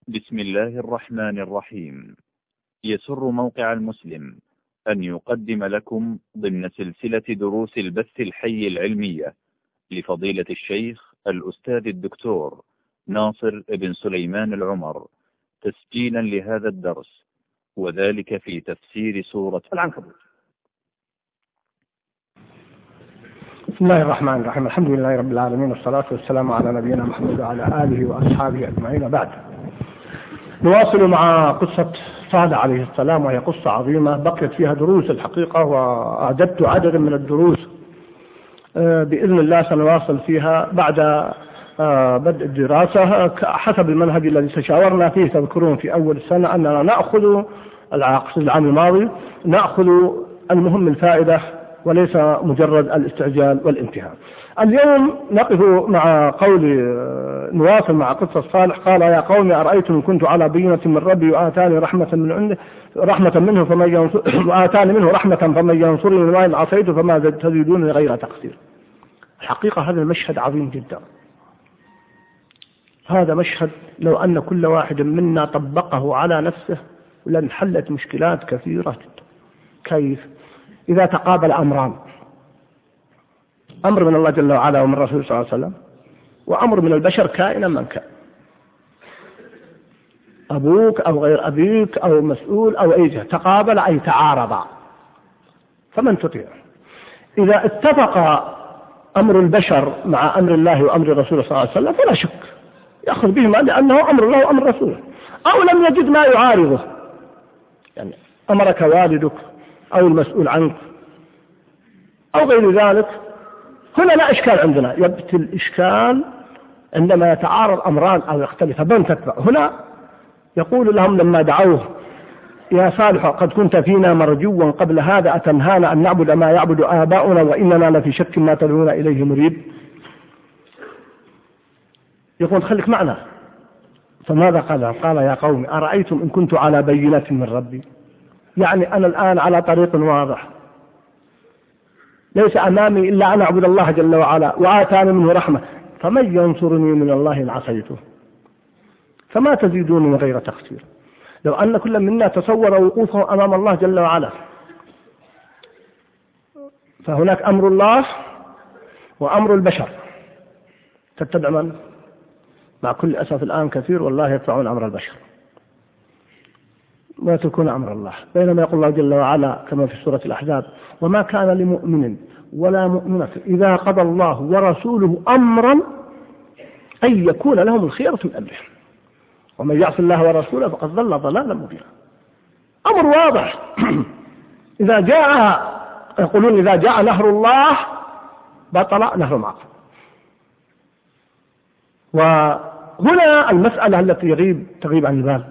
بسم الله الرحمن الرحيم. يسر موقع المسلم أن يقدم لكم ضمن سلسلة دروس البث الحي العلمية لفضيلة الشيخ الأستاذ الدكتور ناصر بن سليمان العمر تسجيلا لهذا الدرس، وذلك في تفسير سورة العنكبوت. بسم الله الرحمن الرحيم. الحمد لله رب العالمين، والصلاة والسلام على نبينا محمد وعلى آله وأصحابه أجمعين. بعد نواصل مع قصة صالح عليه السلام، وهي قصة عظيمة بقيت فيها دروس الحقيقة، وأعددت عددا من الدروس بإذن الله سنواصل فيها بعد بدء الدراسة حسب المنهج الذي تشاورنا فيه. تذكرون في أول السنة أننا نأخذ العام الماضي نأخذ المهم الفائدة وليس مجرد الاستعجال والانتهاء. اليوم نقف مع نواصل مع قصة صالح. قال: يا قوم أرأيتم إن كنت على بينة من ربي وآتاني رحمة منه فمن ينصرني وإن عصيت فما تزيدونني غير تقصير. الحقيقة هذا المشهد عظيم جدا. هذا مشهد لو أن كل واحد منا طبقه على نفسه لانحلت مشكلات كثيرة جدا. كيف؟ إذا تقابل أمران، أمر من الله جل وعلا ومن الرسول صلى الله عليه وسلم، وأمر من البشر كائنا من كان، أبوك أو غير أبيك أو مسؤول أو أي جهة، تقابل أي تعارضا، فمن تطيع؟ إذا اتفق أمر البشر مع أمر الله وأمر الرسول صلى الله عليه وسلم فلا شك يأخذ بهما لأنه أمر الله وأمر رسوله، أو لم يجد ما يعارضه، يعني أمرك والدك أو المسؤول عنك أو غير ذلك، هنا لا إشكال عندنا. يبت الإشكال عندما يتعارض أمران أو يختلف، من تتبع؟ هنا يقول لهم لما دعوه: يا صالح قد كنت فينا مرجوا قبل هذا، أتنهانا أن نعبد ما يعبد آباؤنا وإننا لفي شك ما تدعونا إليه مريب. يقول: خليك معنا. فماذا قال؟ قال: يا قوم أرأيتم إن كنت على بينة من ربي، يعني أنا الآن على طريق واضح، ليس أمامي إلا أن أعبد الله جل وعلا وآتاني منه رحمة، فمن ينصرني من الله إن عصيته فما تزيدونني غير تقصير. لو أن كل منا تصور وقوفه أمام الله جل وعلا، فهناك أمر الله وأمر البشر، تتبع من؟ مع كل أسف الآن كثير والله يدفعون أمر البشر ويتركون أمر الله، بينما يقول الله جل وعلا كما في سورة الأحزاب: وما كان لمؤمن ولا مؤمنة إذا قضى الله ورسوله أمرا أن يكون لهم الخيرة من أمرهم ومن يعص الله ورسوله فقد ضل ضلالا مبينا. أمر واضح. يقولون إذا جاء نهر الله بطل نهر معه. وهنا المسألة التي تغيب عن البال.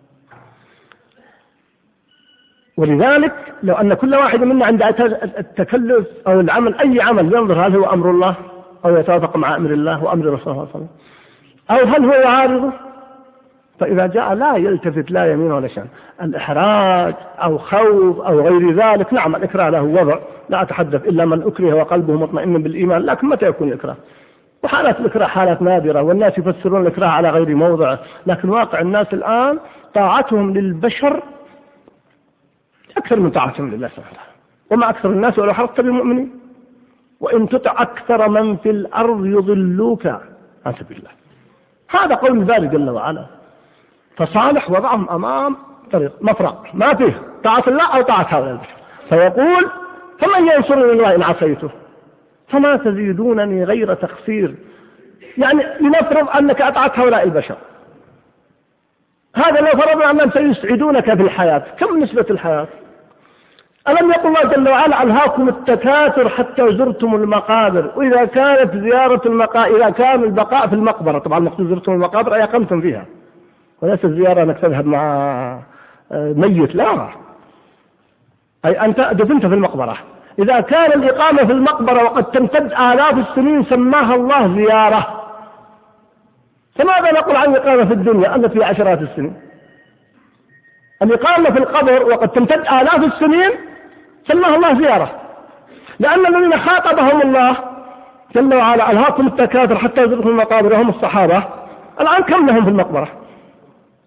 ولذلك لو أن كل واحد منا عند التكلف أو العمل أي عمل ينظر هل هو أمر الله أو يتوافق مع أمر الله وأمر الرسول صلى الله عليه وسلم، أو هل هو يعارضه، فإذا جاء لا يلتفت لا يمين ولا شمال، الإحراج أو خوف أو غير ذلك. نعم الإكراه له وضع، لا أتحدث إلا من أكره وقلبه مطمئن بالإيمان، لكن متى يكون الإكراه؟ وحالات الإكراه حالات نادرة، والناس يفسرون الإكراه على غير موضعه، لكن واقع الناس الآن طاعتهم للبشر أكثر من طاعتهم لله سبحانه وتعالى. وما أكثر الناس ولو حرصت بالمؤمنين وإن تطع أكثر من في الأرض يضلوك عن سبيل الله. هذا قول الباري جل وعلا. فصالح وضعهم أمام طريق مفرق ما فيه طاعة الله أو طاعة هؤلاء البشر، فيقول: فمن ينصرني الله إن عصيته فما تزيدونني غير تقصير. يعني لنفرض أنك أطعت هؤلاء البشر، هذا لو فرضنا أنهم سيسعدونك في الحياة، كم نسبة الحياة؟ ألم يقل الله جل وعلا: ألهاكم التكاثر حتى زرتم المقابر؟ وإذا كانت زيارة المقابر، إذا كان البقاء في المقبرة، طبعا مقصود زرتم المقابر أي أقمتم فيها، وليس الزيارة أنك تذهب مع ميت، لا، أي أنت دفنت في المقبرة. إذا كان الإقامة في المقبرة وقد تمتد آلاف السنين سماها الله زيارة، فماذا نقول عن الإقامة في الدنيا التي فيها عشرات السنين؟ الإقامة في القبر وقد تمتد آلاف السنين سماها الله زيارة، لأن الذين خاطبهم الله جل وعلا: ألهاكم التكاثر حتى زرتم المقابر، هم الصحابة. الآن كم لهم في المقبرة؟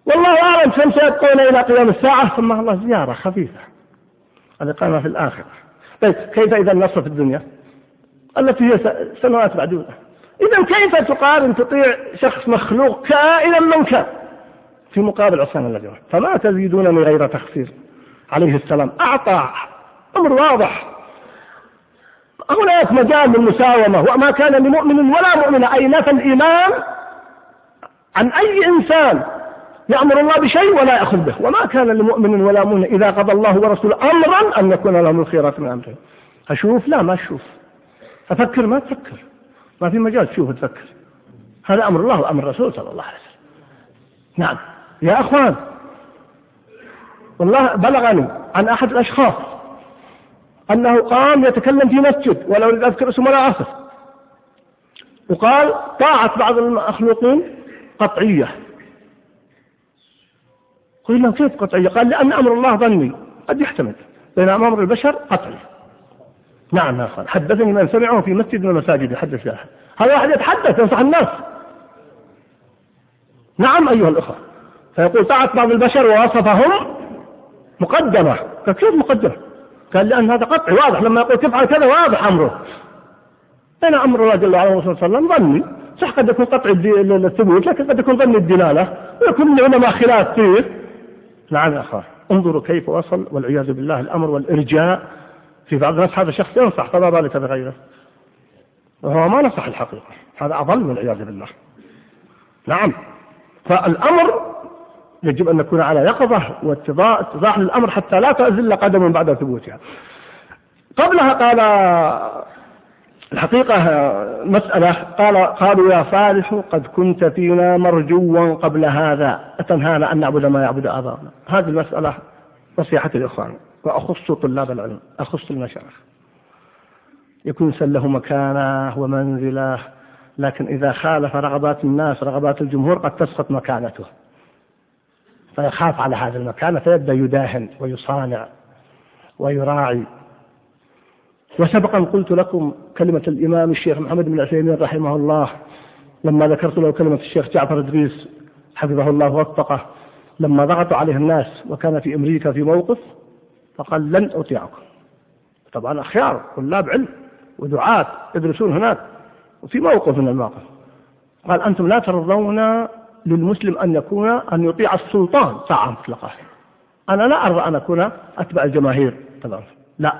والله أعلم كم سيبقون إلى قيام الساعة، ثم الله زيارة خفيفة الإقامة في الآخرة. طيب كيف إذا النصر في الدنيا التي هي سنوات معدودة؟ إذا كيف تقارن تطيع شخص مخلوق كائنا من كان في مقابل عصيان الذي وعد؟ فما تزيدونني غير تخسير. عليه السلام أعطى أمر واضح، هناك مجال للمساومة، وما كان لمؤمن ولا مؤمنة، أي نفى الإيمان عن أي إنسان يأمر الله بشيء ولا يأخذ به. وما كان لمؤمن ولا مؤمنة إذا قضى الله ورسوله أمرا أن يكون لهم الخيرة من أمرهم. أشوف؟ لا ما أشوف. أفكر؟ ما تفكر، ما في مجال تشوف تفكر. هذا أمر الله وأمر الرسول صلى الله عليه وسلم. نعم يا أخوان، والله بلغني عن أحد الأشخاص أنه قام يتكلم في مسجد، ولا أريد أذكر اسمه ولا أصف، وقال طاعة بعض المخلوقين قطعية. قلنا كيف قطعية؟ قال لأن أمر الله ظني قد يحتمل، بين أمر البشر قطعي. نعم يا أخوان، حدثني من سمعه في مسجد من المساجد يحدث له، هذا واحد يتحدث ينصح الناس. نعم أيها الأخوة، فيقول طاعة بعض البشر ووصفهم مقدمة. كيف مقدمة؟ قال لأن هذا قطعي واضح، لما يقول تفعل كذا واضح أمره. بين أمر الله جل وعلا صلى الله عليه وسلم ظني، صح قد يكون قطعي الثبوت، لكن قد يكون ظني الدلالة، ويكون العلماء خلاف فيه. نعم يا أخوان، انظروا كيف وصل والعياذ بالله الأمر والإرجاء في بعض الناس. هذا شخص ينصح، فما بالك بغيره، وهو ما نصح الحقيقة، هذا أضل والعياذ بالله. نعم، فالأمر يجب أن نكون على يقظة واتضاح للأمر حتى لا تزل قدم بعد ثبوتها. قبلها قال الحقيقة مسألة، قالوا يا صالح قد كنت فينا مرجوا قبل هذا أتنهانا أن نعبد ما يعبد آباؤنا. هذه المسألة نصيحة الإخوان، وأخص طلاب العلم، أخص المشايخ، يكون له مكانه ومنزله، لكن إذا خالف رغبات الناس رغبات الجمهور قد تسقط مكانته، فيخاف على هذه المكانة فيبدأ يداهن ويصانع ويراعي. وسبقا قلت لكم كلمة الإمام الشيخ محمد بن عثيمين رحمه الله، لما ذكرت له كلمة الشيخ جعفر إدريس حفظه الله ووفقه، لما ضغطوا عليه الناس وكان في أمريكا في موقف، فقال لن أطيعكم. طبعا أخيار طلاب علم ودعاة يدرسون هناك، وفي موقف من المواقف قال أنتم لا ترضون للمسلم أن يطيع السلطان طاعة مطلقة. أنا لا أرضى أن أكون أتبع الجماهير طبعا، لا.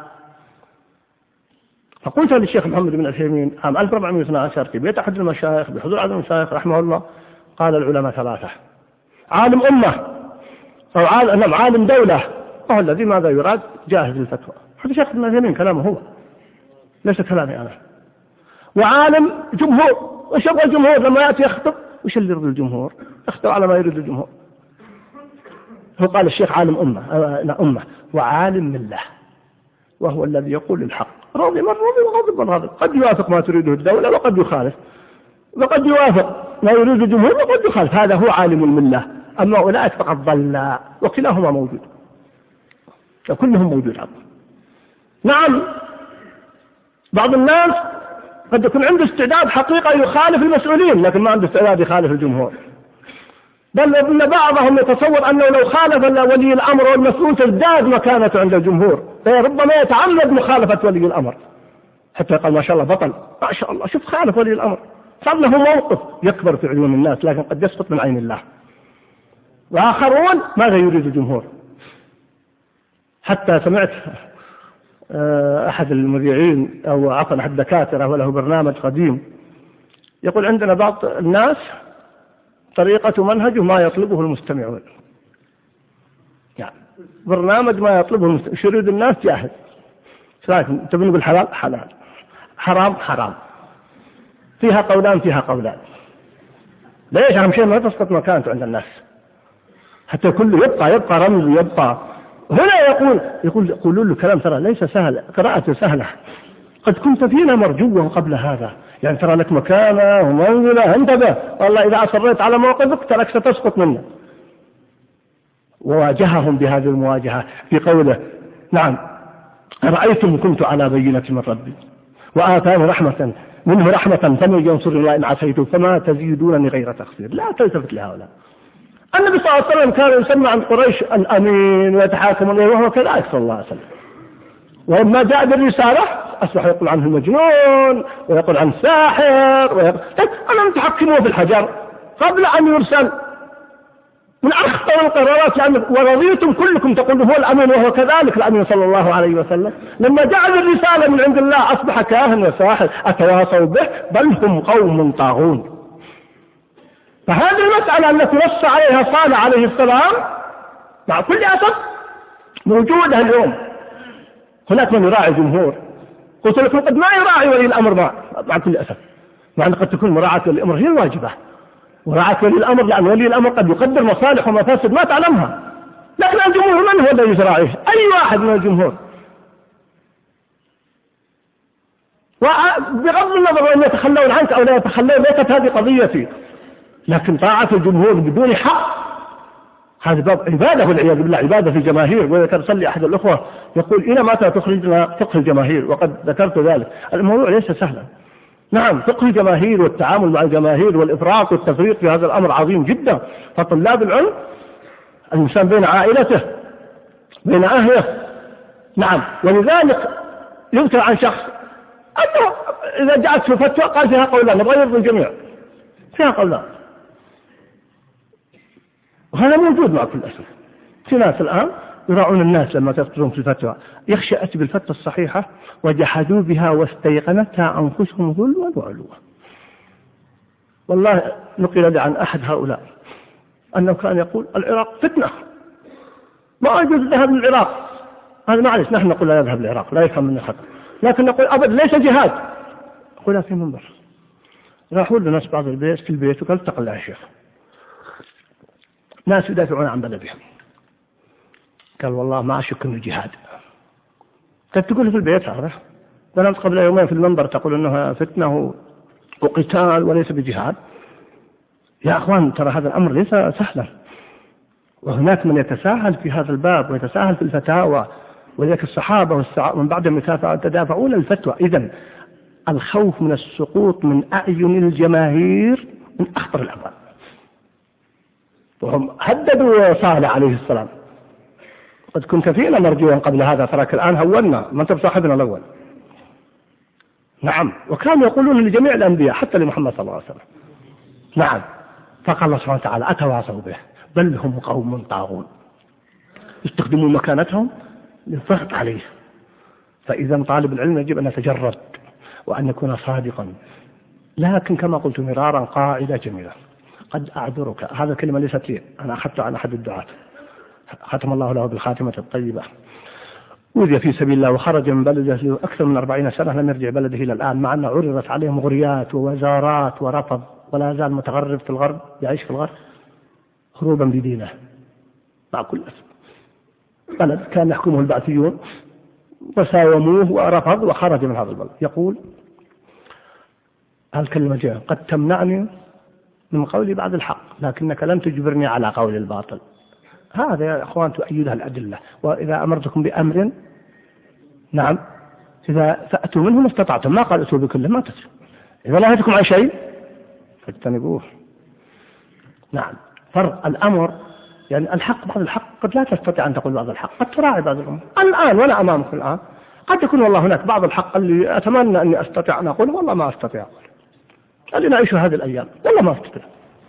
فقلت للشيخ محمد بن عثيمين عام 1412 في بيت أحد المشايخ بحضور أحد المشايخ رحمه الله، قال العلماء ثلاثة: عالم أمة، أو عالم دولة، وهو الذي ماذا يراد جاهز للفتوى. هذا شيخ ابن عثيمين كلامه هو، ليس كلامي أنا. وعالم جمهور، وش يبغى الجمهور لما يأتي يخطب؟ وش اللي يريد الجمهور؟ يخطب على ما يريد الجمهور. هو قال الشيخ عالم أمة وعالم ملة، وهو الذي يقول الحق، راضي من راضي وغاضب من غاضب، قد يوافق ما تريده الدولة وقد يخالف، وقد يوافق ما يريد الجمهور وقد يخالف. هذا هو عالم الملة. أما أولئك فقد ضل، وكلاهما موجود، وكلهم موجود عبد. نعم، بعض الناس قد يكون عنده استعداد حقيقة يخالف المسؤولين، لكن ما عنده استعداد يخالف الجمهور. بل إن بعضهم يتصور أنه لو خالف ولي الأمر والمسؤول تزداد مكانته عند الجمهور، فربما يتعمد مخالفة ولي الأمر حتى يقال ما شاء الله بطل، ما شاء الله شوف خالف ولي الأمر، صار له موقف يكبر في عيون الناس، لكن قد يسقط من عين الله. وآخرون ماذا يريد الجمهور؟ حتى سمعت أحد المذيعين أو عفوا أحد الدكاترة وله برنامج قديم يقول عندنا بعض الناس طريقة منهجه ما يطلبه المستمعون، يعني برنامج ما يطلبه المستمعون، يريد الناس جاهز. لكن تبين بالحلال حلال، حرام حرام، فيها قولان فيها قولان. ليش؟ أهم شيء ما تسقط مكانته عند الناس، حتى كله يبقى رمز يبقى. هنا يقول له كلام ترى ليس سهل، قراءته سهلة. قد كنت فينا مرجوا قبل هذا، يعني ترى لك مكانة ومنزلة، انتبه والله إذا أصريت على موقفك ترك ستسقط منه. وواجههم بهذه المواجهة في قوله: نعم أرأيتم كنت على بينة من ربي وآتاني رحمة منه رحمة فمن ينصر الله إن عصيته فما تزيدونني غير تخسير. لا تلتفت لهؤلاء، النبي صلى الله عليه وسلم كان يسمى عند قريش الأمين ويتحاكم إليه وهو كذلك صلى الله عليه وسلم. ولما جاء بالرسالة أصبح يقول عنه المجنون ويقول عنه ساحر أنا متحكمه في الحجر قبل أن يرسل. من أخطر القرارات ورضيتم كلكم تقول هو الأمين وهو كذلك الأمين صلى الله عليه وسلم. لما جاء بالرسالة من عند الله أصبح كاهن وساحر أتواصوا به بل هم قوم طاغون. فهذه المسألة التي نص عليها صالح عليه السلام مع كل أسف موجودة اليوم. هناك من يراعي الجمهور، قلت لكم قد ما يراعي ولي الأمر مع كل أسف، مع أن قد تكون مراعاة ولي الأمر هي الواجبة، مراعاة ولي الأمر، لأن ولي الأمر قد يقدر مصالح ومفاسد ما تعلمها. لكن الجمهور من هو الذي يراعيه؟ أي واحد من الجمهور، وبغض النظر أن يتخلون عنك أو لا يتخلون، ليست هذه قضيتي، لكن طاعة الجمهور بدون حق هذا باب عبادة والعياذ بالله، عبادة في الجماهير. وذكر لي أحد الأخوة يقول إلى متى تخرجنا فقه الجماهير؟ وقد ذكرت ذلك. الموضوع ليس سهلا. نعم فقه الجماهير والتعامل مع الجماهير والإفراط والتفريط في هذا الأمر عظيم جدا. فطلاب العلم الإنسان بين عائلته بين أهله. نعم ولذلك يذكر عن شخص أنه إذا جاءت في فتوى قال فيها قولان نبغى يرضي الجميع، فيها قولان، وهذا موجود مع كل أسف. في ناس الآن يراعون الناس لما تفترون في الفتوى، يخشى أتي بالفتوى الصحيحة وجحدوا بها واستيقنتها أنفسهم ظلما وعلوا. والله نقل لي عن أحد هؤلاء أنه كان يقول العراق فتنة ما يجوز الذهاب للعراق. هذا معلش نحن نقول لا يذهب للعراق، لا يفهم منه خطأ، لكن نقول أبدا ليس جهاد. قلنا في منبر راحوا لناس بعض البيت في البيت وقال اتق الله يا شيخ، ناس يدافعون عن بلدهم. قال والله ما أشك أنه جهاد. كنت تقول في البيت هذا، ظلمت قبل يومين في المنبر تقول أنه فتنة وقتال وليس بجهاد. يا أخوان ترى هذا الأمر ليس سهلا، وهناك من يتساهل في هذا الباب ويتساهل في الفتاوى، ولذلك الصحابة من بعدهم يتدافعون الفتوى. إذن الخوف من السقوط من أعين الجماهير من أخطر الأمر. وهم هددوا صالح عليه السلام قد كنت فينا مرجوا قبل هذا ترك الآن هولنا، ما أنت بصاحبنا الأول. نعم وكانوا يقولون لجميع الأنبياء حتى لمحمد صلى الله عليه وسلم. نعم فقال الله سبحانه وتعالى أتواصوا به بل هم قوم طاغون، يستخدموا مكانتهم للضغط عليه. فإذا طالب العلم يجب أن يتجرد وأن يكون صادقا. لكن كما قلت مرارا قاعدة جميلة قد أعذرك، هذا الكلمة ليست لي، أنا أخذتها عن أحد الدعاة ختم الله له بالخاتمة الطيبة. وذي في سبيل الله وخرج من بلده له أكثر من 40 سنة لم يرجع بلده إلى الآن، مع أنه عرضت عليه مغريات ووزارات ورفض، ولا زال متغرب في الغرب يعيش في الغرب هروبا بدينه مع كل أسف. بلد كان يحكمه البعثيون وساوموه ورفض وخرج من هذا البلد. يقول هالكلمة جاء قد تمنعني من قولي بعد الحق لكنك لم تجبرني على قول الباطل. هذا يا أخوان تؤيدها الأدلة. وإذا أمرتكم بأمر نعم إذا فأتوا منه ما استطعتم، ما قال أتوا بكله ما تسر. إذا نهيتكم عن شيء فاجتنبوه. نعم فرق الأمر يعني الحق بعض الحق قد لا تستطيع أن تقول بعض الحق، قد تراعي بعض الأمور. الآن وأنا أمامكم الآن قد يكون والله هناك بعض الحق اللي أتمنى أني أستطيع أن أقول والله ما أستطيع أقول، اللي نعيش هذه الأيام والله ما أستطيع.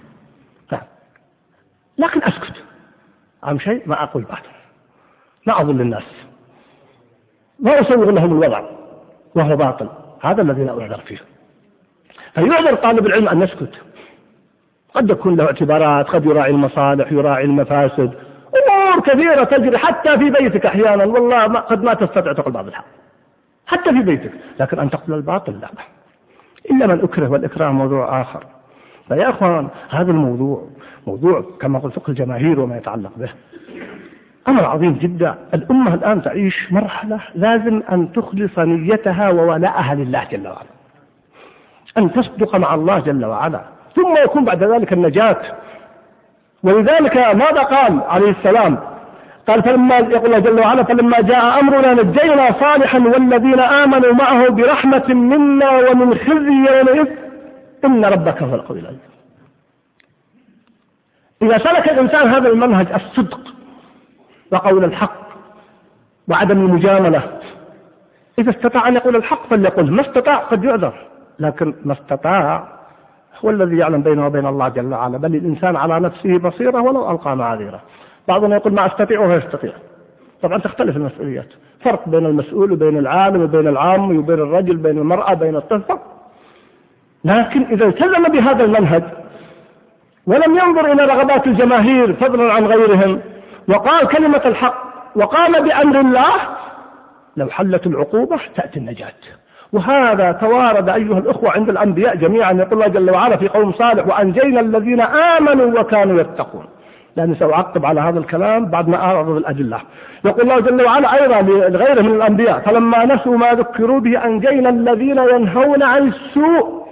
لكن أسكت عن شيء ما أقول بعد، ما أظل الناس، ما أسوغ لهم الوضع وهو باطل. هذا الذي لا أعذر فيه. فيعذر طالب العلم أن يسكت، قد يكون له اعتبارات، قد يراعي المصالح يراعي المفاسد، أمور كثيرة تجري حتى في بيتك أحيانا والله قد ما تستطيع تقول بعض الحق حتى في بيتك، لكن أن تقول الباطل لا، إلا من أكره، والإكراه موضوع آخر. فيا أخوان هذا الموضوع موضوع كما قلت فقه الجماهير وما يتعلق به أمر عظيم جدا. الأمة الآن تعيش مرحلة لازم أن تخلص نيتها وولاءها لله جل وعلا، أن تصدق مع الله جل وعلا، ثم يكون بعد ذلك النجاة. ولذلك ماذا قال عليه السلام؟ قال فلما يقول الله جل وعلا فلما جاء أمرنا نجينا صالحا والذين آمنوا معه برحمة منا ومن خزي يومئذ إن ربك هو القوي العزيز. إذا سلك الإنسان هذا المنهج الصدق وقول الحق وعدم المجاملة، إذا استطاع أن يقول الحق فليقل، ما استطاع قد يعذر، لكن ما استطاع هو الذي يعلم بينه وبين الله جل وعلا. بل الإنسان على نفسه بصيرة ولو ألقى معاذيره. بعضنا يقول ما أستطيع وهو يستطيع. طبعا تختلف المسؤوليات، فرق بين المسؤول وبين العالم وبين العام وبين الرجل، بين المرأة بين الطفل. لكن إذا التزم بهذا المنهج ولم ينظر إلى رغبات الجماهير فضلا عن غيرهم، وقال كلمة الحق وقام بأمر الله، لو حلت العقوبة تأتي النجاة. وهذا توارد أيها الأخوة عند الأنبياء جميعا. يقول الله جل وعلا في قوم صالح وأنجينا الذين آمنوا وكانوا يتقون. لأني سأعقب على هذا الكلام بعد ما أعرض الأدلة. يقول الله جل وعلا أيضا لغيره من الأنبياء فلما نسوا ما ذكروا به أنجينا الذين ينهون عن السوء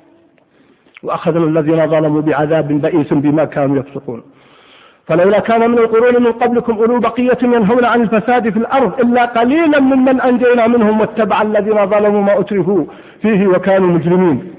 وأخذنا الذين ظلموا بعذاب بئيس بما كانوا يفسقون. فلولا كان من القرون من قبلكم أولو بقية ينهون عن الفساد في الأرض إلا قليلا ممن أنجينا منهم واتبع الذين ظلموا ما أترفوا فيه وكانوا مجرمين.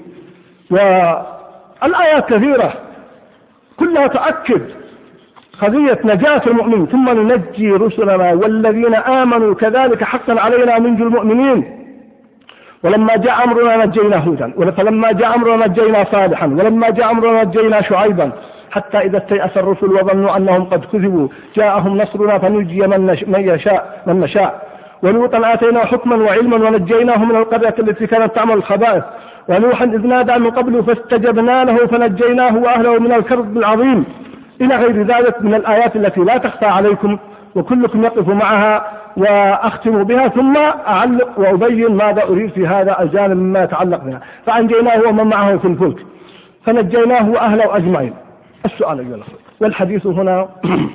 والآيات كثيرة كلها تؤكد قضية نجاة المؤمن. ثم ننجي رسلنا والذين آمنوا كذلك حقا علينا ننجي المؤمنين. ولما جاء أمرنا نجينا هودا، فلما جاء أمرنا نجينا صالحا، ولما جاء أمرنا نجينا شعيبا، حتى إذا استيأس الرسل وظنوا أنهم قد كذبوا جاءهم نصرنا فنجي من نشاء. ولوطا آتيناه حكما وعلما ونجيناه من القرية التي كانت تعمل الخبائث. ونوحا إذ نادى من قبل فاستجبنا له فنجيناه وأهله من الكرب العظيم، إلى غير ذلك من الآيات التي لا تخفى عليكم وكلكم يقف معها. وأختم بها ثم أعلق وأبين ماذا أريد في هذا الجانب مما يتعلق بها. فأنجيناه ومن معه في الفلك فنجيناه وأهله أجمعين. السؤال أيها الأخوة والحديث هنا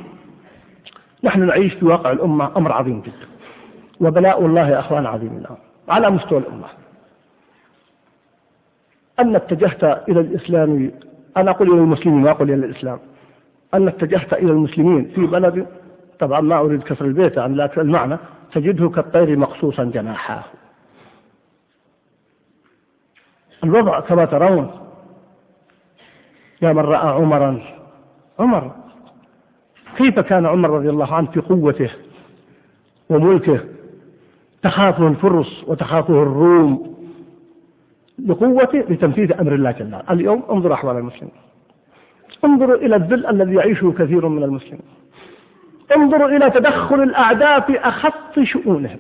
نحن نعيش في واقع الأمة أمر عظيم جدا، وبلاء الله يا أخوان عظيم على مستوى الأمة. أن اتجهت إلى الإسلام، أنا أقول إلى المسلمين وأقول إلى الإسلام، أن اتجهت إلى المسلمين في بلد، طبعا ما أريد كسر البيت عن لكن المعنى تجده كالطير مقصوصا جناحاه. الوضع كما ترون يا من رأى عمر كيف كان عمر رضي الله عنه في قوته وملكه، تخافه الفرس وتخافه الروم لقوته لتنفيذ أمر الله جل وعلا. اليوم انظر أحوال المسلمين، انظروا إلى الذل الذي يعيشه كثير من المسلمين، انظروا إلى تدخل الأعداء في أخص شؤونهم.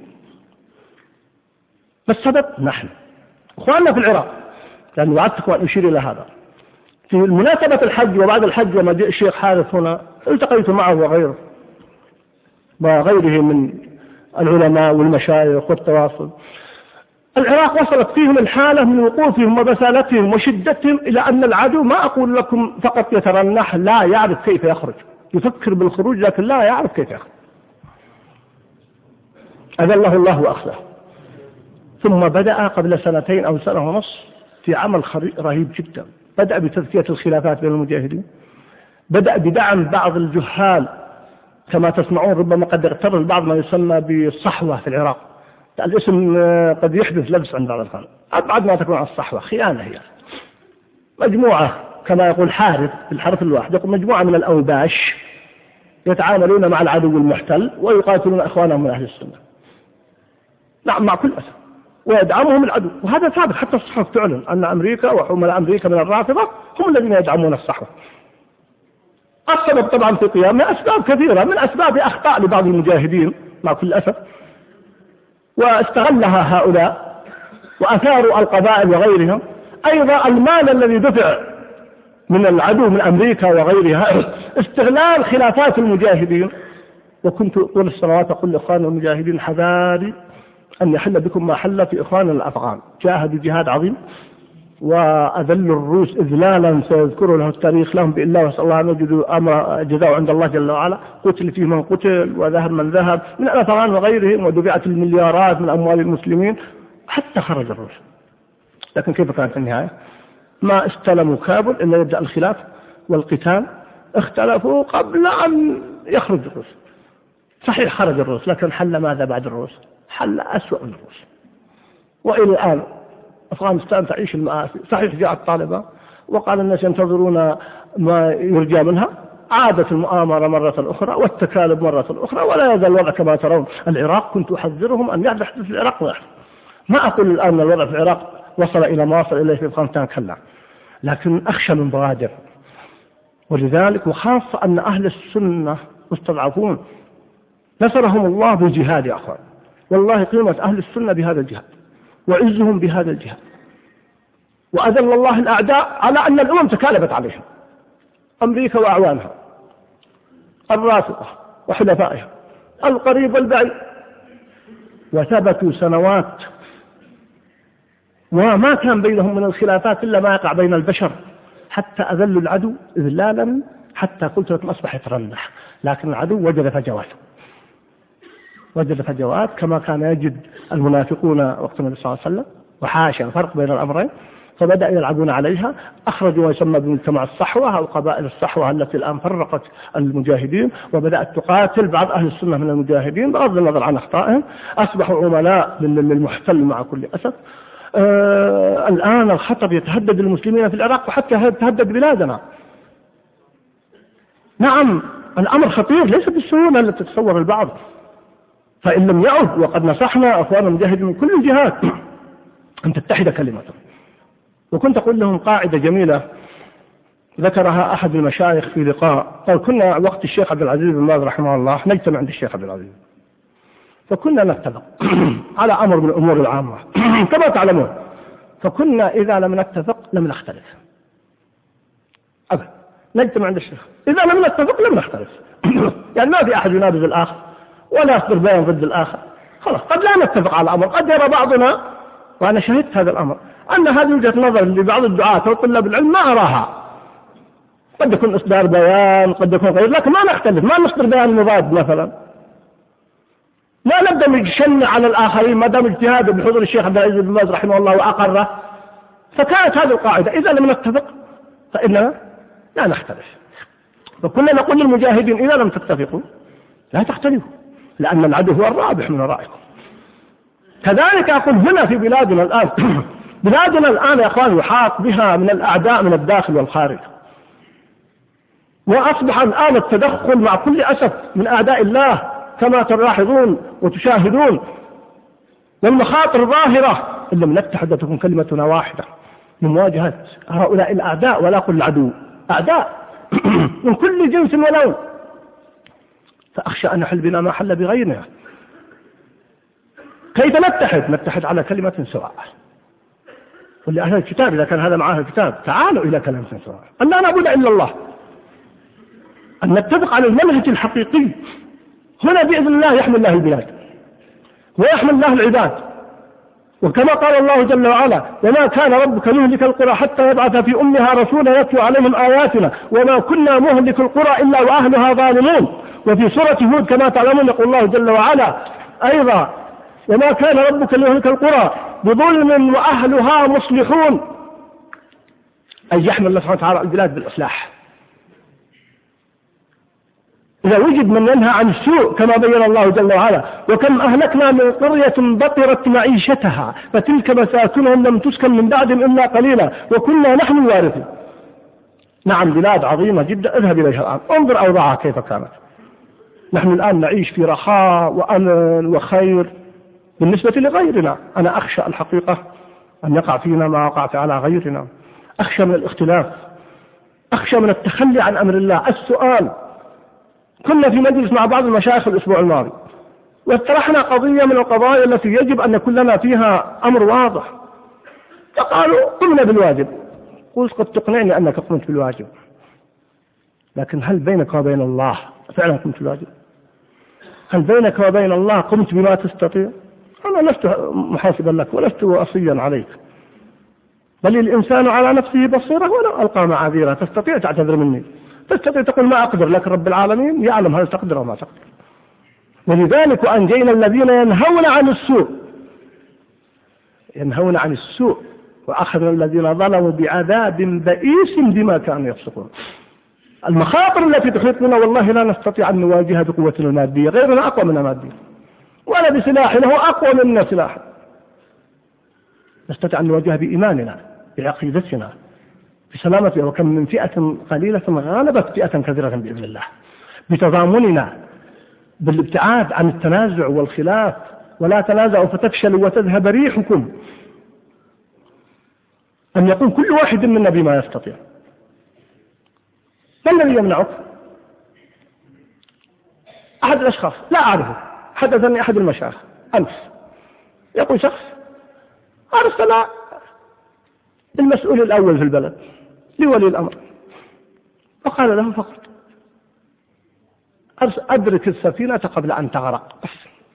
ما السبب؟ نحن أخواننا في العراق، لأن وعدتكم أن أشير إلى هذا في مناسبة الحج وبعد الحج وما جاء الشيخ حارث هنا التقيت معه وغيره من العلماء والمشايخ والتواصل. العراق وصلت فيهم الحالة من وقوفهم وبسالتهم وشدتهم إلى أن العدو ما أقول لكم فقط يترنح، لا يعرف كيف يخرج، يفكر بالخروج لكن لا يعرف كيف يخرج. أذله الله وأخذه. ثم بدأ قبل سنتين أو سنة ونصف في عمل رهيب جدا. بدأ بتزكية الخلافات بين المجاهدين، بدأ بدعم بعض الجهال كما تسمعون، ربما قد اغتر البعض ما يسمى بالصحوة في العراق. الاسم قد يحدث لبس عند بعض الخلق، أبعد ما تكون عن الصحوة، خيانة هي مجموعة كما يقول حارث بالحرف الواحد، يقول مجموعة من الأوباش يتعاملون مع العدو المحتل ويقاتلون أخوانهم من أهل السنة. نعم مع كل أسف، ويدعمهم العدو، وهذا ثابت. حتى الصحف تعلن أن أمريكا وحمل أمريكا من الرافضة هم الذين يدعمون الصحوة. السبب طبعا في قيامها أسباب كثيرة، من أسباب أخطاء لبعض المجاهدين مع كل أسف، واستغلها هؤلاء وأثاروا القبائل وغيرها. أيضا المال الذي دفع من العدو من أمريكا وغيرها استغلال خلافات المجاهدين. وكنت طول السنوات أقول لإخواننا المجاهدين حذاري أن يحل بكم ما حل في إخواننا الأفغان، جاهدوا جهاد عظيم وأذلوا الروس إذلالا سيذكروا له التاريخ لهم بالله، وصلى الله أن يجدوا أمر جزاء عند الله جل وعلا. قتل فيه من قتل وذهب من ذهب من الأفغان وغيرهم، ودفعت المليارات من أموال المسلمين حتى خرج الروس. لكن كيف كانت النهاية؟ ما استلموا كابل إلا يبدأ الخلاف والقتال، اختلفوا قبل أن يخرج الروس. صحيح خرج الروس، لكن حل ماذا بعد الروس؟ حل أسوأ من الروس. وإلى الآن أفغانستان تعيش المآسي. صحيح جاء الطالبان وقال الناس ينتظرون ما يرجى منها، عادت المؤامرة مرة أخرى والتكالب مرة أخرى، ولا يزال الوضع كما ترون. العراق كنت أحذرهم أن يحدث في العراق ويحدث. ما أقول الآن أن الوضع في العراق وصل إلى ما وصل إليه في أفغانستان، كلا، لكن أخشى من بوادر. ولذلك وخاصة أن أهل السنة مستضعفون، نصرهم الله بالجهاد يا أخوان. والله قيمة أهل السنة بهذا الجهاد وعزهم بهذا الجهاد، وأذل الله الأعداء على أن الأمم تكالبت عليهم، أمريكا وأعوانها، الرافضة وحلفائها القريب والبعيد، وثبتوا سنوات وما كان بينهم من الخلافات إلا ما يقع بين البشر، حتى أذلوا العدو إذلالا حتى قلت لكم أصبحت رنح. لكن العدو وجد فجوات كما كان يجد المنافقون وقت النبي صلى الله عليه وسلم، وحاشا فرق بين الأمرين، فبدأ يلعبون عليها. أخرجوا ما يسمى بمجتمع الصحوة أو قبائل الصحوة التي الآن فرقت المجاهدين، وبدأت تقاتل بعض أهل السنة من المجاهدين بغض النظر عن أخطائهم، أصبحوا عملاء للمحتل مع كل أسف. الآن الخطر يتهدد المسلمين في العراق وحتى يتهدد بلادنا. نعم الأمر خطير، ليس بالسهولة التي تتصور البعض. فإن لم يعد، وقد نصحنا أخواننا المجاهدين من كل الجهات أن تتحد كلمتهم. وكنت أقول لهم قاعدة جميلة ذكرها أحد المشايخ في لقاء، قال كنا وقت الشيخ عبد العزيز بن باز رحمه الله نجتمع عند الشيخ عبد العزيز، فكنا نتفق على أمر من الأمور العامة كما تعلمون، فكنا إذا لم نتفق لم نختلف أبدا. نجتمع عند الشيخ، إذا لم نتفق لم نختلف يعني ما في أحد ينابذ الآخر ولا يصدر بيان ضد الآخر، خلاص. قد لا نتفق على أمر، قد يرى بعضنا، وأنا شهدت هذا الأمر، أن هذه وجهة نظر لبعض الدعاة وطلاب العلم ما أراها، قد يكون إصدار بيان، قد يكون غير، لكن ما نختلف، ما نصدر بيان مضاد مثلا، لا نبدأ نشنع على الآخرين ما دام اجتهاده بحضور الشيخ عبد العزيز بن باز رحمه الله وأقره. فكانت هذه القاعدة، إذا لم نتفق فإننا لا نختلف. فكنا نقول للمجاهدين إذا لم تتفقوا لا تختلفوا، لأن العدو هو الرابح من ورائكم. كذلك أقول هنا في بلادنا الآن بلادنا الآن يا أخوان يحاط بها من الأعداء من الداخل والخارج، وأصبح الآن التدخل مع كل أسف من أعداء الله كما تلاحظون وتشاهدون، والمخاطر ظاهرة. إن لم نتحد تكون كلمتنا واحدة لمواجهة هؤلاء الأعداء، ولا أقول العدو، أعداء من كل جنس ولون. فأخشى أن يحل بنا ما حل بغيرنا. كيف نتحد على كلمة سواء. ولأهل الكتاب إذا كان هذا معاه الكتاب تعالوا إلى كلمة سواء، أن لا نعبد إلا الله، أن نتفق على المنهج الحقيقي. هنا بإذن الله يحمل الله البلاد ويحمل الله العباد، وكما قال الله جل وعلا وما كان ربك مهلك القرى حتى يبعث في أمها رسولا يتلو عليهم آياتنا وما كنا مهلك القرى إلا وأهلها ظالمون. وفي سورة هود كما تعلمون يقول الله جل وعلا أيضا وما كان ربك ليهلك القرى بظلم وأهلها مصلحون، أي يحمل الله سبحانه وتعالى البلاد بالإصلاح. إذا وجد من ينهى عن السوء كما بين الله جل وعلا وكم أهلكنا من قرية بطرت معيشتها فتلك مساكنهم لم تسكن من بعدهم إلا قليلا وكنا نحن الوارثين. نعم بلاد عظيمة جدا، اذهب إليها الآن انظر أوضاعها كيف كانت. نحن الآن نعيش في رخاء وأمن وخير بالنسبة لغيرنا. أنا أخشى الحقيقة أن يقع فينا ما وقع على غيرنا، أخشى من الاختلاف، أخشى من التخلي عن أمر الله. السؤال، كنا في مجلس مع بعض المشايخ الأسبوع الماضي واطرحنا قضية من القضايا التي يجب أن يكون لنا فيها أمر واضح، فقالوا قمنا بالواجب. قلت قد تقنعني أنك قمت بالواجب، لكن هل بينك وبين الله فعلا قمت بالواجب؟ هل بينك وبين الله قمت بما تستطيع؟ أنا لست محاسبا لك ولست وصيا عليك، بل الإنسان على نفسه بصيرة ولو ألقى معاذيره. تستطيع تعتذر مني، تستطيع تقول ما أقدر، لكن رب العالمين يعلم هل تقدر وما تقدر. ولذلك وأنجينا الذين ينهون عن السوء وأخذنا الذين ظلموا بعذاب بئيس بما كانوا يفسقون. المخاطر التي تحيط بنا والله لا نستطيع أن نواجهها بقوتنا المادية، غيرنا أقوى منا ماديا، ولا بسلاحنا هو أقوى منا سلاحا. نستطيع أن نواجهها بإيماننا، بعقيدتنا، بسلامتها. وكم من فئة قليلة غلبت فئة كثيرة بإذن الله، بتضامننا، بالابتعاد عن التنازع والخلاف. ولا تنازعوا فتفشلوا وتذهب ريحكم. أن يقوم كل واحد منا بما يستطيع. ما الذي يمنعك؟ أحد الأشخاص لا أعرفه، حدثني أحد المشايخ أمس، يقول شخص أرسل المسؤول الأول في البلد لولي الأمر وقال له فقط أدرك السفينة قبل أن تغرق بس.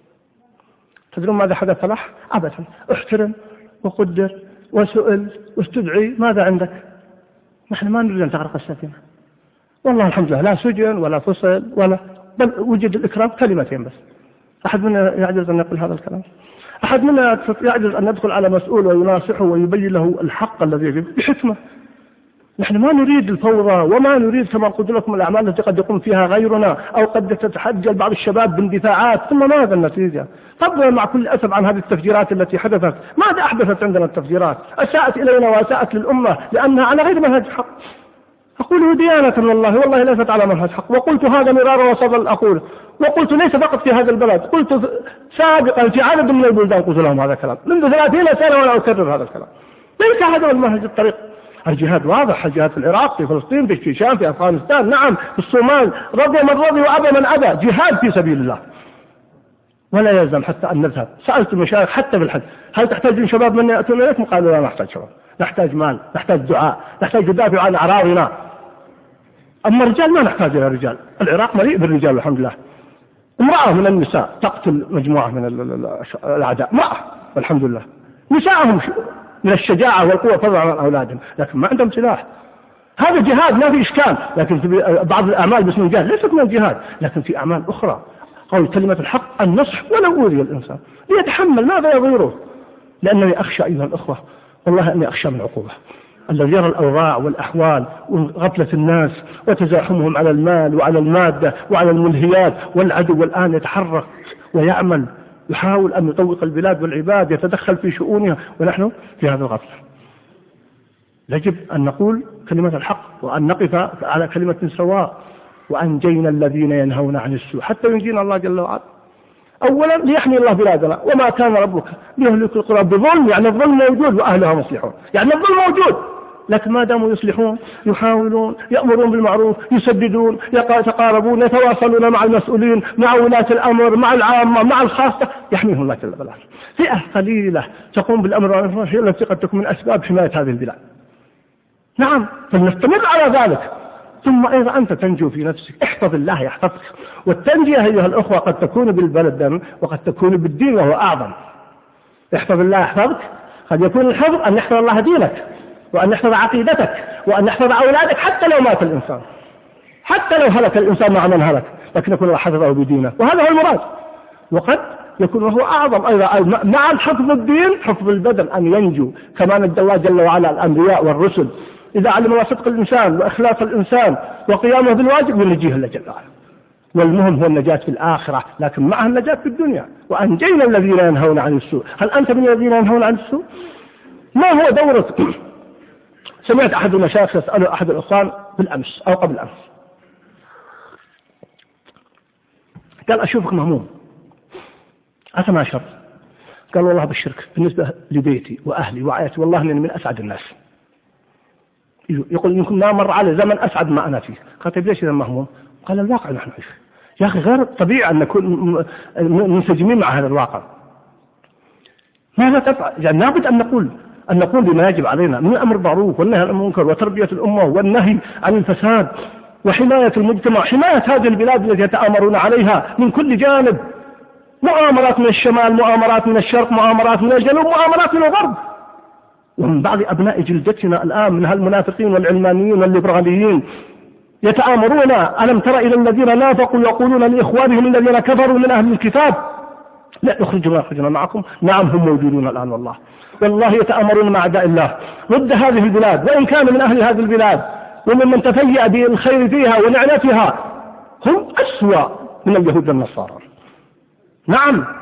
تدرون ماذا حدث له؟ أبدا، احترم وقدر وسئل واستدعي، ماذا عندك؟ نحن ما نريد أن تغرق السفينة، والله الحمد لله، لا سجن ولا فصل ولا، بل وجد الإكرام، كلمتين بس. أحد منا يعجز أن يقول هذا الكلام؟ أحد منا يعجز أن يدخل على مسؤول ويناصحه ويبين له الحق الذي يجب بحكمة؟ نحن ما نريد الفوضى، وما نريد كما قلت لكم الأعمال التي قد يقوم فيها غيرنا، أو قد تتحجل بعض الشباب باندفاعات، ثم ماذا النتيجة؟ فضلا مع كل أسف عن هذه التفجيرات التي حدثت. ماذا أحدثت عندنا التفجيرات؟ أساءت إلينا وأساءت للأمة لأنها على غير منهج حق. أقوله ديانة والله ليست على منهج حق، وقلت هذا مرارا وصبا أقوله، وقلت ليس فقط في هذا البلد، قلت سابقا في عدد من البلدان قلت لهم هذا الكلام منذ 30 سنة ولا أكرر هذا الكلام. ليس هذا المنهج الطريق. الجهاد واضح، الجهاد في العراق، في فلسطين، في الشيشان، في أفغانستان، نعم، في الصومال، رضي من رضي وأبى من أبى، جهاد في سبيل الله. ولا يلزم حتى أن نذهب. سألت المشايخ حتى بالحج، هل تحتاجون شباب من يأتون إليكم؟ قالوا لا نحتاج شباب، نحتاج مال، نحتاج دعاء، نحتاج ندافع عن أعراضنا. أما الرجال ما نحتاج إلى الرجال، العراق مليء بالرجال الحمد لله. امرأة من النساء تقتل مجموعة من الأعداء، امرأة والحمد لله، نساءهم من الشجاعة والقوة فضلا عن أولادهم، لكن ما عندهم سلاح. هذا جهاد ما في إشكال، لكن في بعض الأعمال باسم الجهاد ليست من الجهاد، لكن في أعمال أخرى قول كلمة الحق، النصح ولو أوذي الإنسان ليتحمل، ماذا يضيره؟ لأنني أخشى أيها الأخوة، والله أني أخشى من عقوبة الذي يرى الأوضاع والأحوال وغفلة الناس وتزاحمهم على المال وعلى المادة وعلى الملهيات، والعدو والآن يتحرك ويعمل، يحاول أن يطوق البلاد والعباد، يتدخل في شؤونها، ونحن في هذا الغفلة. يجب أن نقول كلمة الحق، وأن نقف على كلمة سواء، وأنجينا الذين ينهون عن السوء حتى ينجينا الله جل وعلا. أولا ليحمي الله بلادنا، وما كان ربك ليهلك القرى بظلم، يعني الظلم موجود وأهلها مصلحون، يعني الظلم موجود، لكن ما داموا يصلحون، يحاولون، يأمرون بالمعروف، يسددون، يتقاربون، يتواصلون مع المسؤولين، مع ولاة الأمر، مع العامة، مع الخاصة، يحميهم الله جل وعلا. فئة قليلة تقوم بالأمر والنهي هي التي قد تكون من أسباب حماية هذه البلاد. نعم، فلنستمر على ذلك. ثم أيضا أنت تنجو في نفسك، احفظ الله يحفظك. والتنجية أيها الأخوة قد تكون بالبلد وقد تكون بالدين، وهو أعظم. احفظ الله يحفظك، قد يكون الحفظ أن يحفظ الله دينك، وأن يحفظ عقيدتك، وأن يحفظ أولادك حتى لو مات الإنسان، حتى لو هلك الإنسان مع من هلك، لكن يكون الله حفظه بدينه، وهذا هو المراد. وقد يكون وهو أعظم أيضا مع الحفظ الدين حفظ البدن، أن ينجو كما نجى الله جل وعلا الأنبياء والرسل. إذا علم الله صدق الإنسان وإخلاص الإنسان وقيامه بالواجب ينجيه الله جل وعلا. والمهم هو النجاة في الآخرة، لكن معها النجاة في الدنيا. وأنجينا الذين ينهون عن السوء. هل أنت من الذين ينهون عن السوء؟ ما هو دورك؟ سمعت أحد المشايخ يسأل أحد الأخوان بالأمس أو قبل أمس، قال أشوفك مهموم، أتماشر؟ قال والله بالشرك بالنسبة لبيتي وأهلي وعائلتي، والله أنني من أسعد الناس. يقول يمكن ما مر على زمن أسعد ما أنا فيه. قال طيب ليش إذا مهموم؟ قال الواقع نحن نعيش يا أخي، غير طبيعي أن نكون منسجمين مع هذا الواقع. ماذا تفعل؟ يعني لابد أن نقول بما يجب علينا من الأمر بالمعروف والنهي عن المنكر وتربية الأمة والنهي عن الفساد وحماية المجتمع، حماية هذه البلاد التي يتآمرون عليها من كل جانب، مؤامرات من الشمال، مؤامرات من الشرق، مؤامرات من الجنوب، مؤامرات من الغرب، ومن بعض أبناء جلدتنا الآن من هالمنافقين والعلمانيين والليبراليين يتآمرون. ألم تر إلى الذين نافقوا يقولون لإخوانهم الذين كفروا من أهل الكتاب لا يخرجنا معكم؟ نعم هم موجودون الآن، والله يتآمرون مع أعداء الله ضد هذه البلاد، وإن كانوا من أهل هذه البلاد ومن تفيأ بالخير فيها ونعنتها هم أسوأ من اليهود والنصارى. نعم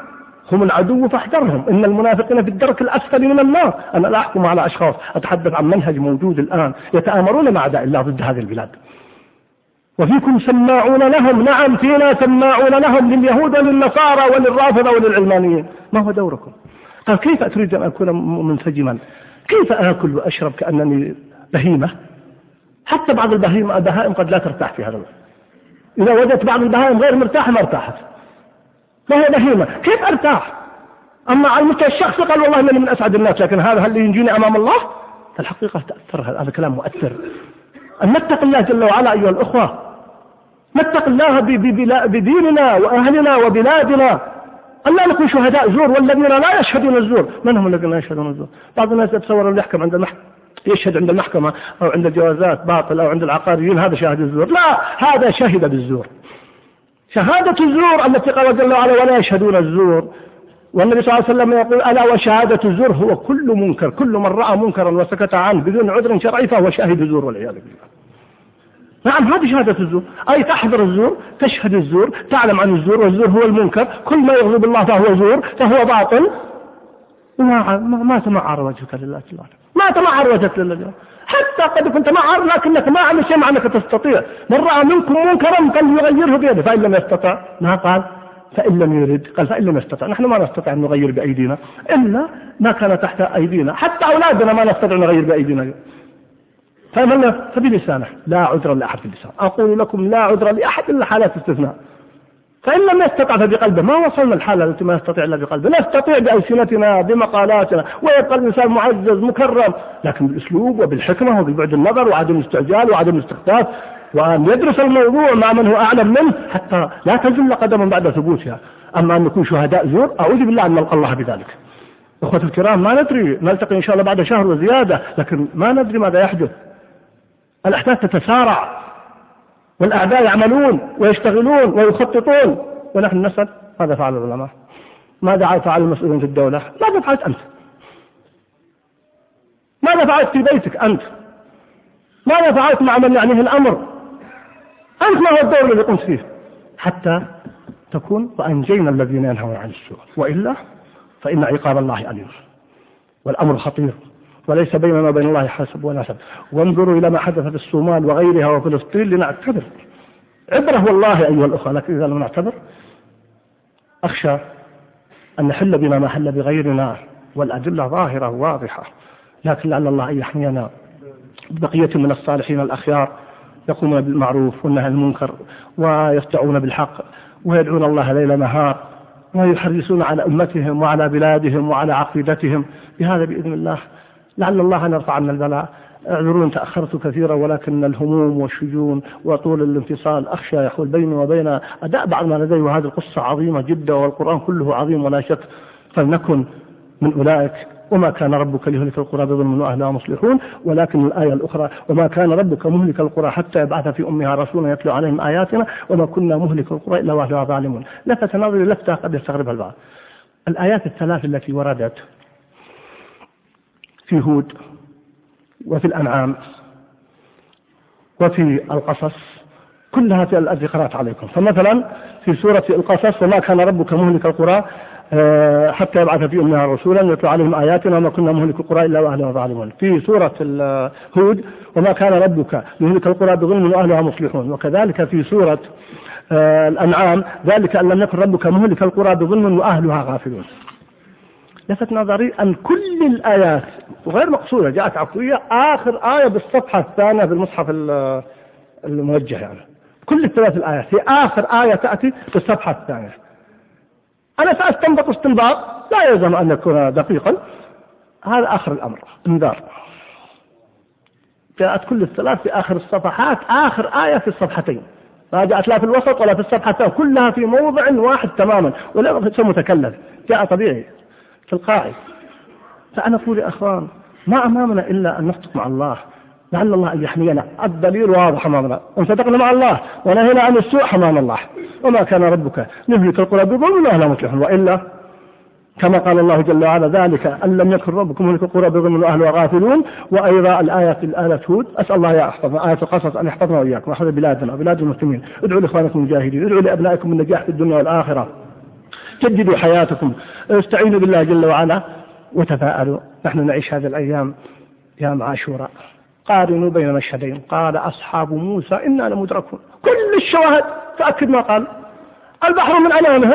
هم العدو فاحذرهم، إن المنافقين في الدرك الأسفل من النار. أنا لا أحكم على أشخاص، أتحدث عن منهج موجود الآن يتآمرون مع أعداء الله ضد هذه البلاد. وفيكم سماعون لهم، نعم فينا سماعون لهم، لليهود وللنصارى وللرافضة وللعلمانيين. ما هو دوركم؟ قال كيف أتريد أن أكون منسجما؟ كيف آكل وأشرب كأنني بهيمة؟ حتى بعض البهائم قد لا ترتاح في هذا الوقت. إذا وجدت بعض البهائم غير مرتاحة ما ارتاحت، ما هي بهيمة، كيف أرتاح؟ أما على المستوى الشخصي قال والله إنني من أسعد الناس، لكن هذا هل ينجيني أمام الله؟ الحقيقة تأثر، هذا كلام مؤثر. أن نتق الله جل وعلا أيها الأخوة، نتق الله بديننا وأهلنا وبلادنا، أن لا نكون شهداء زور والذين لا يشهدون الزور. من هم الذين لا يشهدون الزور؟ بعض الناس يتصور أن يحكم عند المحكمة، يشهد عند المحكمة أو عند الجوازات باطل أو عند العقاريين، هذا شاهد الزور. لا، هذا شهد بالزور. شهادة الزور التي قال جل وعلا ولا يشهدون الزور، والنبي صلى الله عليه وسلم يقول ألا وشهادة الزور هو كل منكر، كل من رأى منكرا وسكت عنه بدون عذر شرعي فهو شاهد الزور والعياذ بالله. نعم هذه شهادة الزور، أي تحضر الزور، تشهد الزور، تعلم عن الزور، والزور هو المنكر، كل ما يغضب الله فهو زور، فهو باطل. ما تمعر وجهك لله تعالى، ما تمعر وجهك لله، حتى قد كنت معر لكنك ما عمل شيء مع أنك تستطيع. من رأى منكم منكرا فليغيره بيده، فإن لم يستطع، ما قال فإن لم يرد، قال فإن لم يستطع. نحن ما نستطيع أن نغير بأيدينا إلا ما كان تحت أيدينا، حتى أولادنا ما نستطيع أن نغير بأيدينا. فبلسانه لا عذر لأحد في اللسان. أقول لكم لا عذر لأحد إلا حالات استثناء. فإن لم يستطع فبقلبه، ما وصلنا الحالة التي ما يستطيع إلا بقلبه. نستطيع بألسنتنا بمقالاتنا، ويبقى الإنسان معزز مكرم، لكن بالأسلوب وبالحكمة وبالبعد النظر وعدم الاستعجال وعدم الاستخفاف، وأن يدرس الموضوع مع من هو أعلم منه حتى لا تزل قدما بعد ثبوتها. أما أن نكون شهداء زور أعوذ بالله أن نلقى الله بذلك. أخوة الكرام، ما ندري، نلتقي إن شاء الله بعد شهر وزيادة، لكن ما ندري ماذا يحدث. الأحداث تتسارع والأعداء يعملون ويشتغلون ويخططون، ونحن نسأل ماذا فعل العلماء؟ ماذا فعل المسؤولين في الدولة؟ ماذا فعلت أنت؟ ماذا فعلت في بيتك أنت؟ ماذا فعلت مع من يعنيه الأمر؟ أنت ما هو الدور الذي قمت فيه حتى تكون وأنجينا الذين ينهون عن السوء، وإلا فإن عقاب الله أليم والأمر خطير، وليس بيننا وبين الله حسب ولا نسب. وانظروا إلى ما حدث في الصومال وغيرها وفلسطين لنعتبر عبرة والله أيها الأخوة. لكن إذا لم نعتبر أخشى أن نحل بنا ما حل بغيرنا، والأدلة ظاهرة واضحة. لكن لعل الله أن يحمينا بقية من الصالحين الأخيار يقومون بالمعروف والنهي عن المنكر ويفتعون بالحق ويدعون الله ليل نهار ويحرصون على أمتهم وعلى بلادهم وعلى عقيدتهم. بهذا بإذن الله لعل الله أن يرفع عنا البلاء. اعذرون تأخرت كثيرا، ولكن الهموم والشجون وطول الانفصال أخشى يحول بيني وبين أداء بعض ما لديه، وهذه القصة عظيمة جدا والقرآن كله عظيم ولا شك. فلنكن من أولئك وما كان ربك ليهلك القرى بظلم وأهلها مصلحون. ولكن الآية الأخرى وما كان ربك مهلك القرى حتى يبعث في أمها رسولا يتلو عليهم آياتنا وما كنا مهلك القرى إلا وأهلها ظالمون. لفت نظري لفتة قد يستغربها البعض. الآيات الثلاث التي وردت في هود وفي الأنعام وفي القصص كلها التي قرأت عليكم. فمثلا في سورة القصص وما كان ربك مهلك القرى حتى يبعث في أمها رسولا يتلو عليهم آياتنا وما كنا مهلك القرى إلا وأهلها ظالمون. في سورة هود وما كان ربك مهلك القرى بظلم وأهلها مصلحون. وكذلك في سورة الأنعام ذلك أن لم يكن ربك مهلك القرى بظلم وأهلها غافلون. لفت نظري أن كل الآيات وغير مقصودة جاءت عفوية آخر آية بالصفحة الثانية في المصحف الموجه، يعني كل الثلاث الآيات في آخر آية تأتي في الصفحة الثانية. أنا سأستنبط استنباط لا يلزم أن يكون دقيقا، هذا آخر الأمر انذار. جاءت كل الثلاث في آخر الصفحات، آخر آية في الصفحتين، ما جاءت لا في الوسط ولا في الصفحة الثانية، كلها في موضع واحد تماما ولا متكلف، جاء طبيعي تلقائي. فأنا أقول يا أخوان ما أمامنا إلا أن نصدق مع الله، لعل الله أن يحمينا. الدليل واضح أمامنا، إن صدقنا مع الله ونهينا عن السوء أمام الله. وما كان ربك مهلك القرى بظلم وأهلها مصلحون، وإلا كما قال الله جل وعلا ذلك أن لم يكن ربكم مهلك القرى بظلم وأهلها غافلون. وأيضا الآية هود أسأل الله يا أحفظنا آية القصص أن يحفظنا وإياكم ويحفظ بلادنا وبلاد المسلمين. ادعوا لإخوانكم المجاهدين، ادعوا لأبنائكم بالنجاح في الدنيا والآخرة. جددوا حياتكم، استعينوا بالله جل وعلا وتفاءلوا. نحن نعيش هذه الأيام أيام عاشوراء، قارنوا بين مشهدين، قال أصحاب موسى إنا لمدركون، كل الشواهد تأكد ما قال، البحر من أمامهم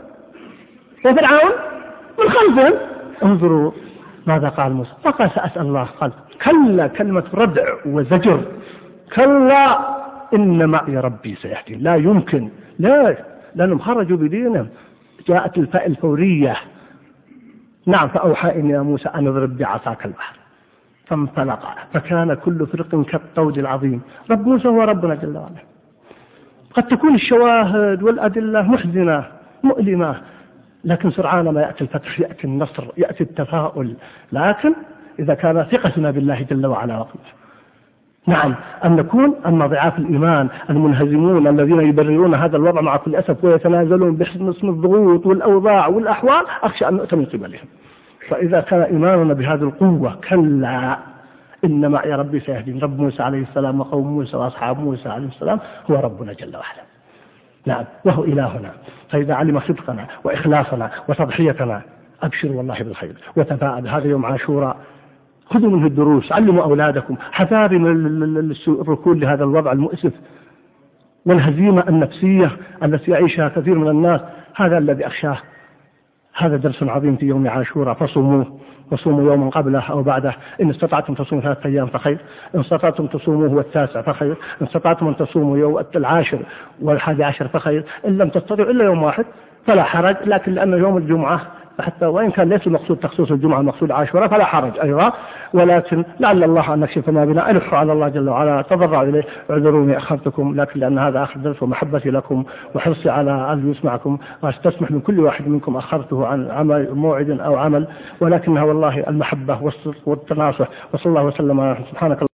وفرعون من خلفهم، انظروا ماذا قال موسى، فقال سأسأل الله، قال كلا، كلمة ردع وزجر، كلا إن معي ربي سيهدين، لا يمكن، لا، لأنهم خرجوا بدينهم، جاءت الفاء الفورية. نعم، فأوحى إني يا موسى أن اضرب بعصاك البحر فانطلق فكان كل فرق كالطود العظيم. رب موسى هو ربنا جل وعلا. قد تكون الشواهد والأدلة محزنة مؤلمة، لكن سرعان ما يأتي الفتح، يأتي النصر، يأتي التفاؤل، لكن إذا كان ثقتنا بالله جل وعلا وقوته. نعم، أن نكون أما ضعاف الإيمان المنهزمون الذين يبررون هذا الوضع مع كل أسف ويتنازلون باسم الضغوط والأوضاع والأحوال، أخشى أن نؤتى من قبلهم. فإذا كان إيماننا بهذه القوة، كلا إن معي ربي سيهدين، رب موسى عليه السلام وقوم موسى وأصحاب موسى عليه السلام هو ربنا جل وعلا. نعم، وهو إلهنا. فإذا علم صدقنا وإخلاصنا وتضحيتنا أبشروا والله بالخير وتفاءل. هذا يوم عاشوراء، خذوا منه الدروس، علموا أولادكم، حذاروا من الركون لهذا الوضع المؤسف والهزيمة النفسية التي يعيشها كثير من الناس. هذا الذي أخشاه. هذا درس عظيم في يوم عاشوراء، فصوموه وصوموا يوما قبله أو بعده. إن استطعتم تصوموا 3 أيام فخير، إن استطعتم تصوموا هو 9 فخير، إن استطعتم أن تصوموا يوم 10 و11 فخير، إن لم تستطيعوا إلا يوم واحد فلا حرج. لكن لأنه يوم الجمعة حتى وإن كان ليس المقصود تخصيص الجمعة، المقصود عاشوراء، فلا حرج أيضا. ولكن لعل الله أن نكشف ما بنا، ألحوا على الله جل وعلا، تضرعوا إليه، اعذروني أخرتكم، لكن لأن هذا آخر درس ومحبتي لكم وحرصي على الجلوس معكم، وأستسمح من كل واحد منكم أخرته عن عمل موعد أو عمل، ولكنها والله المحبة والصدق والتناصح. وصلى الله وسلم على سبحانك